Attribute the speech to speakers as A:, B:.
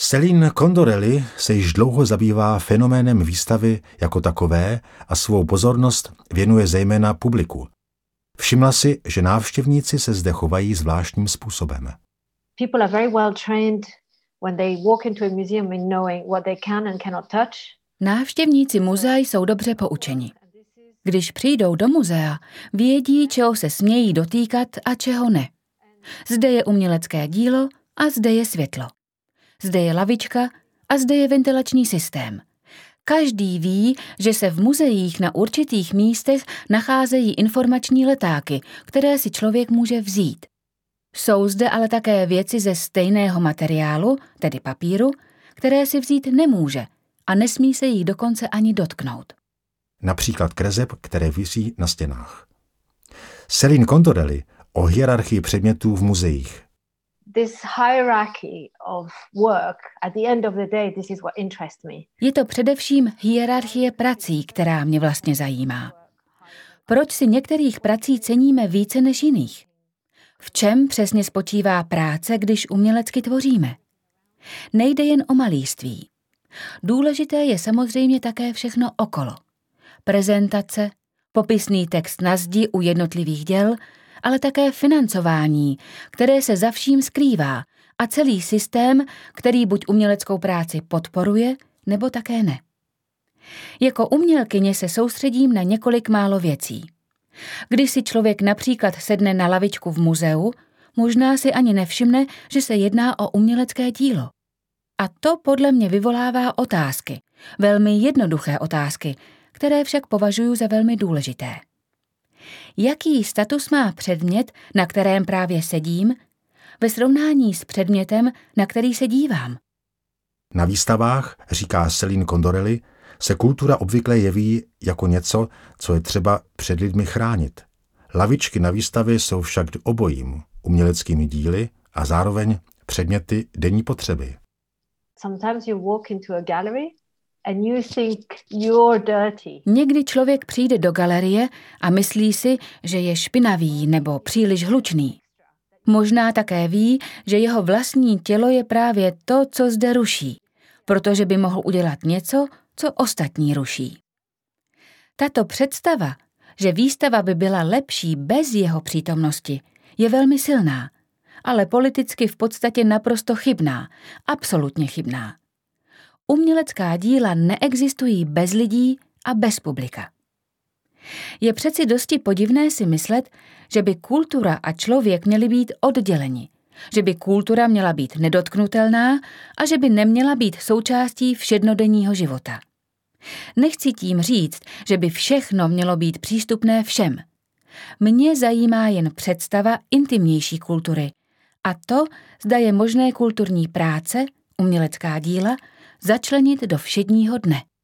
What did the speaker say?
A: Céline Condorelli se již dlouho zabývá fenoménem výstavy jako takové a svou pozornost věnuje zejména publiku. Všimla si, že návštěvníci se zde chovají zvláštním způsobem.
B: People are very well trained when they walk into a museum in knowing what they can and cannot touch.
C: Návštěvníci muzea jsou dobře poučeni. Když přijdou do muzea, vědí, čeho se smějí dotýkat a čeho ne. Zde je umělecké dílo a zde je světlo. Zde je lavička a zde je ventilační systém. Každý ví, že se v muzeích na určitých místech nacházejí informační letáky, které si člověk může vzít. Jsou zde ale také věci ze stejného materiálu, tedy papíru, které si vzít nemůže a nesmí se jich dokonce ani dotknout.
A: Například kreseb, které visí na stěnách. Céline Condorelli o hierarchii předmětů v muzeích.
C: Je to především hierarchie prací, která mě vlastně zajímá. Proč si některých prací ceníme více než jiných? V čem přesně spočívá práce, když umělecky tvoříme? Nejde jen o malířství. Důležité je samozřejmě také všechno okolo. Prezentace, popisný text na zdi u jednotlivých děl, ale také financování, které se za vším skrývá, a celý systém, který buď uměleckou práci podporuje, nebo také ne. Jako umělkyně se soustředím na několik málo věcí. Když si člověk například sedne na lavičku v muzeu, možná si ani nevšimne, že se jedná o umělecké dílo. A to podle mě vyvolává otázky, velmi jednoduché otázky, které však považuji za velmi důležité. Jaký status má předmět, na kterém právě sedím, ve srovnání s předmětem, na který se dívám?
A: Na výstavách, říká Céline Condorelli, se kultura obvykle jeví jako něco, co je třeba před lidmi chránit. Lavičky na výstavě jsou však obojím, uměleckými díly a zároveň předměty denní potřeby.
C: Někdy člověk přijde do galerie a myslí si, že je špinavý nebo příliš hlučný. Možná také ví, že jeho vlastní tělo je právě to, co zde ruší, protože by mohl udělat něco, co ostatní ruší. Tato představa, že výstava by byla lepší bez jeho přítomnosti, je velmi silná, ale politicky v podstatě naprosto chybná, absolutně chybná. Umělecká díla neexistují bez lidí a bez publika. Je přeci dosti podivné si myslet, že by kultura a člověk měli být odděleni, že by kultura měla být nedotknutelná a že by neměla být součástí všednodenního života. Nechci tím říct, že by všechno mělo být přístupné všem. Mě zajímá jen představa intimnější kultury a to, zda je možné kulturní práce, umělecká díla, začlenit do všedního dne.